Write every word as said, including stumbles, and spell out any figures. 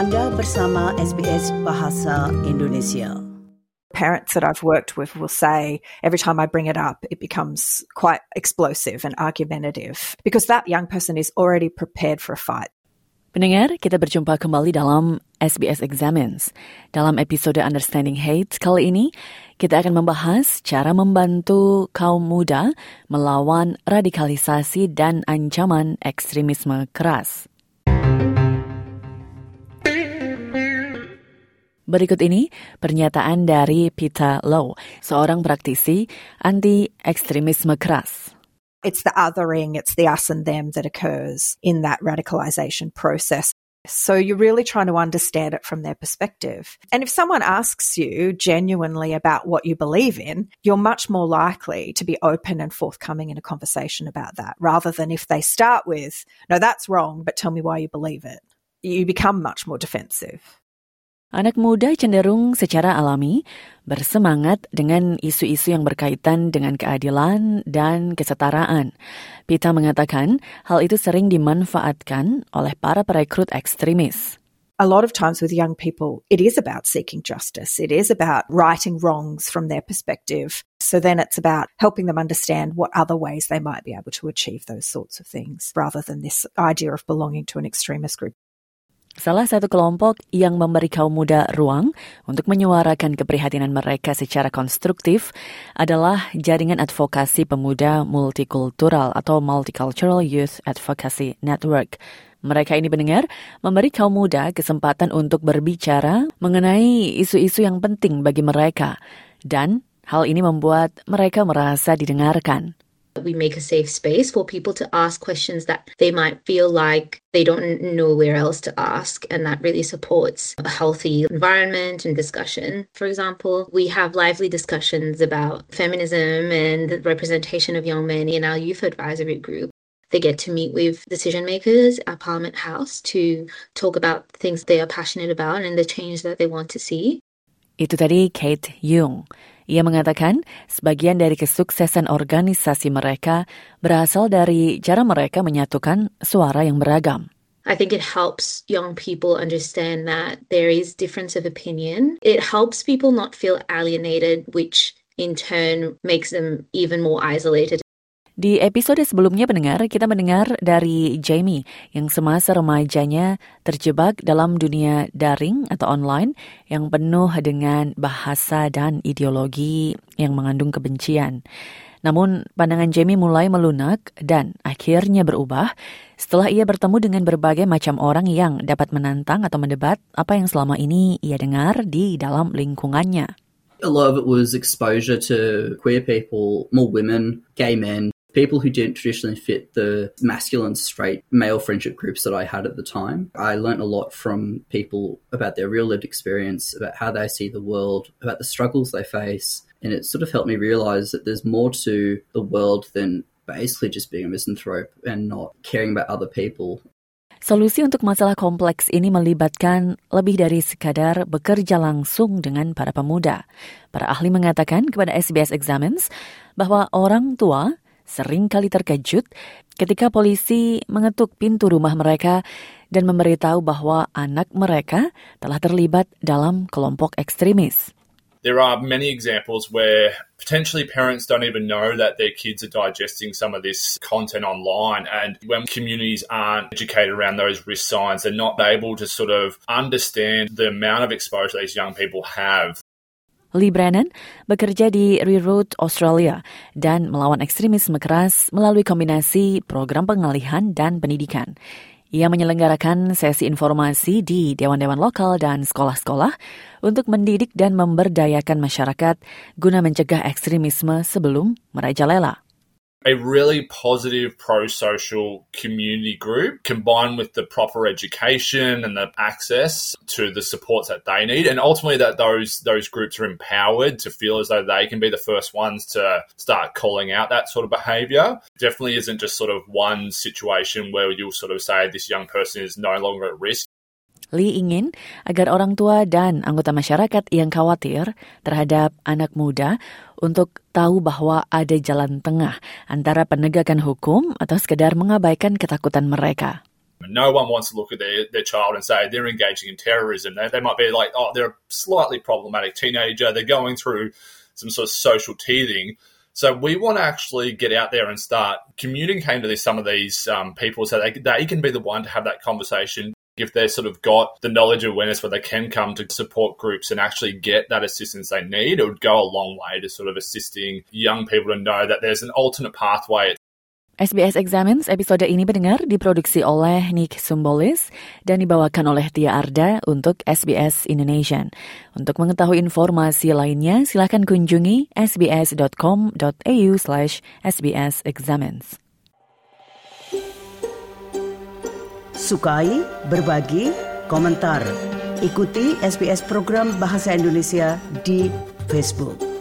Anda bersama S B S Bahasa Indonesia. Parents that I've worked with will say every time I bring it up, it becomes quite explosive and argumentative because that young person is already prepared for a fight. Pendengar, kita berjumpa kembali dalam S B S Examines. Dalam episode Understanding Hate kali ini, kita akan membahas cara membantu kaum muda melawan radikalisasi dan ancaman ekstremisme keras. Berikut ini pernyataan dari Peter Low, seorang praktisi anti-ekstremisme keras. It's the othering, it's the us and them that occurs in that radicalization process. So you're really trying to understand it from their perspective. And if someone asks you genuinely about what you believe in, you're much more likely to be open and forthcoming in a conversation about that, rather than if they start with, no, that's wrong, but tell me why you believe it. You become much more defensive. Anak muda cenderung secara alami bersemangat dengan isu-isu yang berkaitan dengan keadilan dan kesetaraan. Pita mengatakan hal itu sering dimanfaatkan oleh para perekrut ekstremis. A lot of times with young people, it is about seeking justice. It is about righting wrongs from their perspective. So then it's about helping them understand what other ways they might be able to achieve those sorts of things, rather than this idea of belonging to an extremist group. Salah satu kelompok yang memberi kaum muda ruang untuk menyuarakan keprihatinan mereka secara konstruktif adalah Jaringan Advokasi Pemuda Multikultural atau Multicultural Youth Advocacy Network. Mereka ini pendengar memberi kaum muda kesempatan untuk berbicara mengenai isu-isu yang penting bagi mereka, dan hal ini membuat mereka merasa didengarkan. We make a safe space for people to ask questions that they might feel like they don't know where else to ask, and that really supports a healthy environment and discussion. For example, we have lively discussions about feminism and the representation of young men in our youth advisory group. They get to meet with decision makers at Parliament House to talk about things they are passionate about and the change that they want to see. Itu tadi Kate Yung. Ia mengatakan sebagian dari kesuksesan organisasi mereka berasal dari cara mereka menyatukan suara yang beragam. I think it helps young people understand that there is difference of opinion. It helps people not feel alienated, which in turn makes them even more isolated. Di episode sebelumnya pendengar, kita mendengar dari Jamie yang semasa remajanya terjebak dalam dunia daring atau online yang penuh dengan bahasa dan ideologi yang mengandung kebencian. Namun pandangan Jamie mulai melunak dan akhirnya berubah setelah ia bertemu dengan berbagai macam orang yang dapat menantang atau mendebat apa yang selama ini ia dengar di dalam lingkungannya. A lot of it was exposure to queer people, more women, gay men, people who didn't traditionally fit the masculine, straight, male friendship groups that I had at the time. I learnt a lot from people about their real lived experience, about how they see the world, about the struggles they face. And it sort of helped me realise that there's more to the world than basically just being a misanthrope and not caring about other people. Solusi untuk masalah kompleks ini melibatkan lebih dari sekadar bekerja langsung dengan para pemuda. Para ahli mengatakan kepada S B S Examines bahwa orang tua sering kali terkejut ketika polisi mengetuk pintu rumah mereka dan memberitahu bahwa anak mereka telah terlibat dalam kelompok ekstremis. There are many examples where potentially parents don't even know that their kids are digesting some of this content online, and when communities aren't educated around those risk signs, they're not able to sort of understand the amount of exposure these young people have. Lee Brennan bekerja di Reroute Australia dan melawan ekstremisme keras melalui kombinasi program pengalihan dan pendidikan. Ia menyelenggarakan sesi informasi di dewan-dewan lokal dan sekolah-sekolah untuk mendidik dan memberdayakan masyarakat guna mencegah ekstremisme sebelum merajalela. A really positive pro-social community group combined with the proper education and the access to the supports that they need, and ultimately that those those groups are empowered to feel as though they can be the first ones to start calling out that sort of behaviour. Definitely isn't just sort of one situation where you'll sort of say this young person is no longer at risk. Lee ingin agar orang tua dan anggota masyarakat yang khawatir terhadap anak muda untuk tahu bahwa ada jalan tengah antara penegakan hukum atau sekedar mengabaikan ketakutan mereka. No one wants to look at their, their child and say they're engaging in terrorism. They, they might be like, oh, they're a slightly problematic teenager. They're going through some sort of social teething. So we want to actually get out there and start communicating to this, some of these um, people so they, they can be the one to have that conversation. If they've sort of got the knowledge and awareness where they can come to support groups and actually get that assistance they need, it would go a long way to sort of assisting young people to know that there's an alternate pathway. S B S Examines episode ini pendengar diproduksi oleh Nick Sumbolis dan dibawakan oleh Tia Arda untuk S B S Indonesian. Untuk mengetahui informasi lainnya, silakan kunjungi sbs.com.au slash sbsexamines. Sukai, berbagi, komentar. Ikuti S B S program Bahasa Indonesia di Facebook.